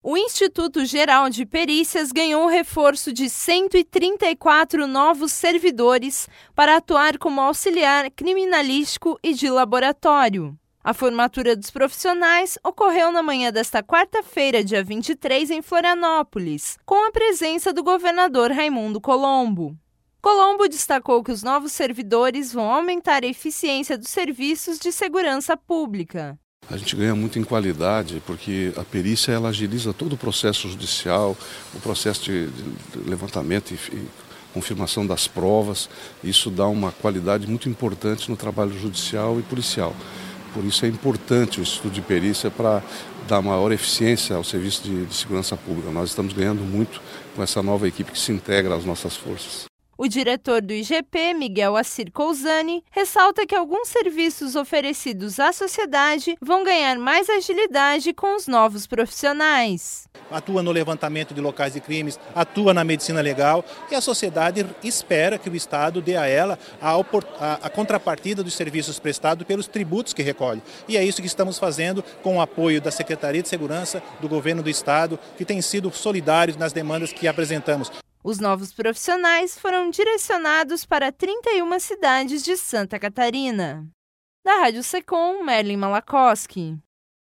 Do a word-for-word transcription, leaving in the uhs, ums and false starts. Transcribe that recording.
O Instituto Geral de Perícias ganhou um reforço de cento e trinta e quatro novos servidores para atuar como auxiliar criminalístico e de laboratório. A formatura dos profissionais ocorreu na manhã desta quarta-feira, dia vinte e três, em Florianópolis, com a presença do governador Raimundo Colombo. Colombo destacou que os novos servidores vão aumentar a eficiência dos serviços de segurança pública. A gente ganha muito em qualidade, porque a perícia ela agiliza todo o processo judicial, o processo de, de levantamento e, e confirmação das provas. Isso dá uma qualidade muito importante no trabalho judicial e policial. Por isso é importante o estudo de perícia para dar maior eficiência ao serviço de, de segurança pública. Nós estamos ganhando muito com essa nova equipe que se integra às nossas forças. O diretor do I G P, Miguel Assir Cousani, ressalta que alguns serviços oferecidos à sociedade vão ganhar mais agilidade com os novos profissionais. Atua no levantamento de locais de crimes, atua na medicina legal e a sociedade espera que o Estado dê a ela a, a, a contrapartida dos serviços prestados pelos tributos que recolhe. E é isso que estamos fazendo com o apoio da Secretaria de Segurança, do Governo do Estado, que tem sido solidários nas demandas que apresentamos. Os novos profissionais foram direcionados para trinta e uma cidades de Santa Catarina. Da Rádio Secom, Merlin Malakoski.